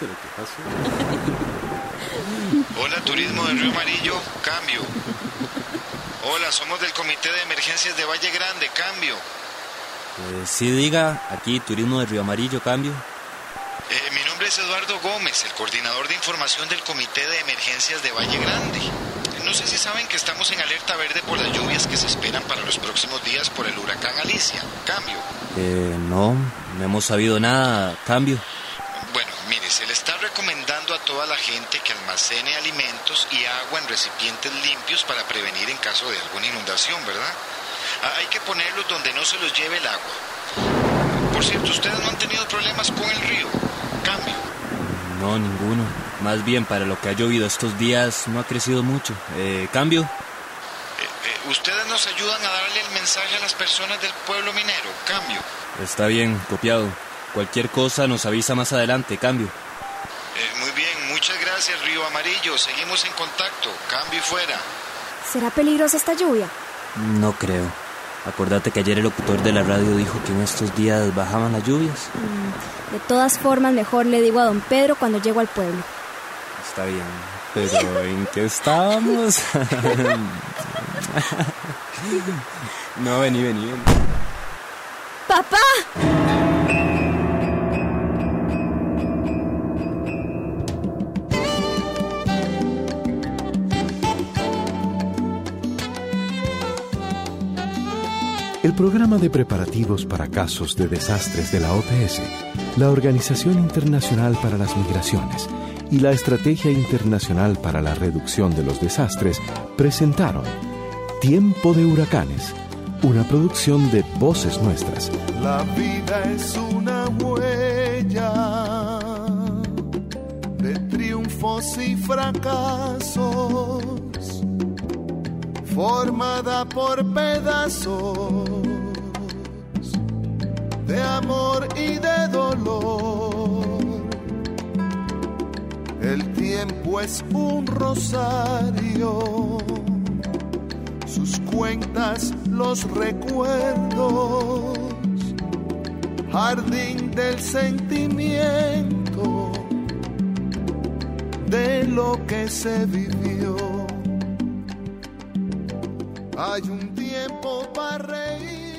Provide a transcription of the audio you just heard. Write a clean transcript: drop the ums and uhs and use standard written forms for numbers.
pero ¿qué pasó? Hola, Turismo de Río Amarillo, cambio. Hola, somos del Comité de Emergencias de Valle Grande, cambio. Sí, diga, aquí Turismo de Río Amarillo, cambio. Mi nombre es Eduardo Gómez, el coordinador de información del Comité de Emergencias de Valle Grande. No sé si saben que estamos en alerta verde por las lluvias que se esperan para los próximos días por el huracán Alicia, cambio. No hemos sabido nada, cambio. Bueno, mire, se le está recomendando a toda la gente que almacene alimentos y agua en recipientes limpios para prevenir en caso de alguna inundación, ¿verdad? Hay que ponerlos donde no se los lleve el agua. Por cierto, ¿ustedes no han tenido problemas con el río? Cambio. No, ninguno. Más bien, para lo que ha llovido estos días no ha crecido mucho. Cambio. ¿Ustedes nos ayudan a darle el mensaje a las personas del pueblo minero? Cambio. Está bien, copiado. Cualquier cosa nos avisa más adelante, cambio. Muy bien, muchas gracias, Río Amarillo. Seguimos en contacto. Cambio y fuera. ¿Será peligrosa esta lluvia? No creo. Acordate que ayer el locutor de la radio dijo que en estos días bajaban las lluvias. De todas formas, mejor le digo a don Pedro cuando llego al pueblo. Está bien, pero ¿en qué estábamos? No, vení. ¡Papá! El programa de preparativos para casos de desastres de la OPS, la Organización Internacional para las Migraciones y la Estrategia Internacional para la Reducción de los Desastres presentaron Tiempo de Huracanes, una producción de Voces Nuestras. La vida es una huella de triunfos y fracasos, formada por pedazos de amor y de dolor. El tiempo es un rosario, sus cuentas los recuerdos, jardín del sentimiento de lo que se vivió. Hay un tiempo para reír.